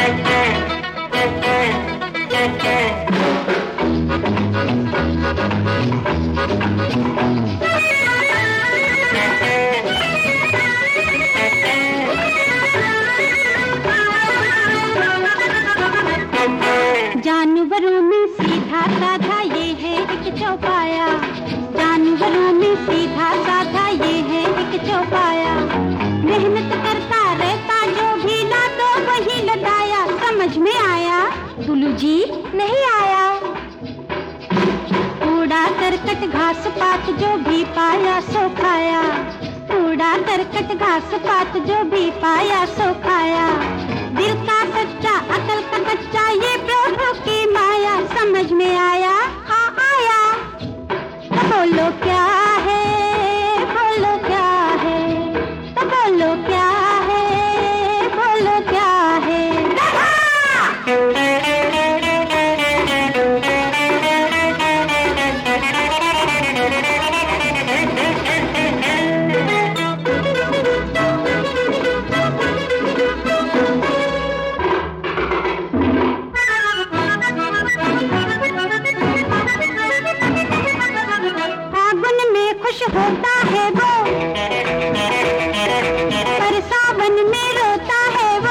जानवरों में सीधा साधा ये है एक चौपाया, जानवरों में सीधा साधा ये है एक चौपाया। मेहनत करता रहता जो भी ला दो वही लदाया। समझ में आया दुलू जी? नहीं आया। कूड़ा करकट घास पात जो भी पाया सो खाया, कूड़ा करकट घास पात जो भी पाया सो खाया। दिल का सच्चा अकल का कच्चा ये प्रभु की माया। समझ में आया? हाँ आया। तो बोलो क्या है, बोलो क्या है, तो बोलो क्या है, बोलो क्या है। होता है वो पर सावन में रोता है वो।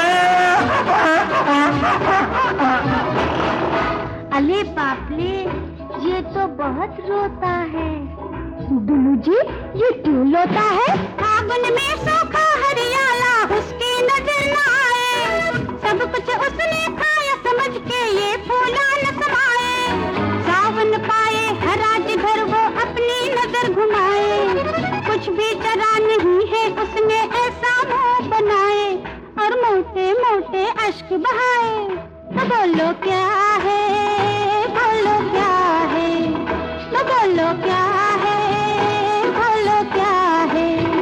अले बाप ले, ये तो बहुत रोता है। दुलू जी ये क्यों रोता है? फागुन में सूखा हरियाला उसकी नजर न आए। सब कुछ उसने खाया समझ के ये फूला न समाए। सावन पाए हरा जिगर वो अपनी नजर घुमाए। कुछ भी चरा नहीं है उसने ऐसा मुंह बनाए और मोटे मोटे अश्क बहाए। तो बोलो क्या है, बोलो क्या है, तो बोलो क्या है, बोलो क्या है।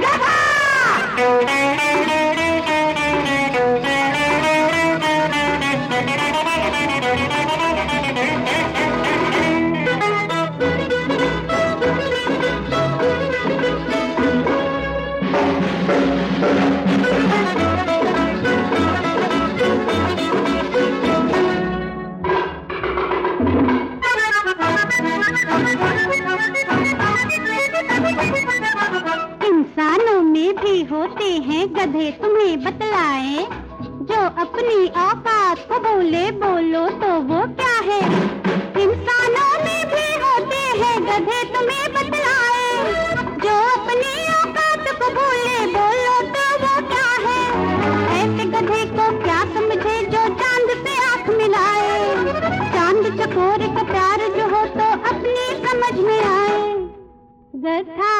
इंसानों में भी होते हैं गधे तुम्हें बतलाए, जो अपनी औकात को बोले बोलो तो वो क्या है। इंसानों में भी होते हैं गधे तुम्हें बतलाए, जो अपनी औकात को बोले बोलो तो वो क्या है। ऐसे गधे को क्या समझे जो चांद से आंख मिलाए। चांद चकोर का प्यार जो हो तो अपनी समझ में आए। गधा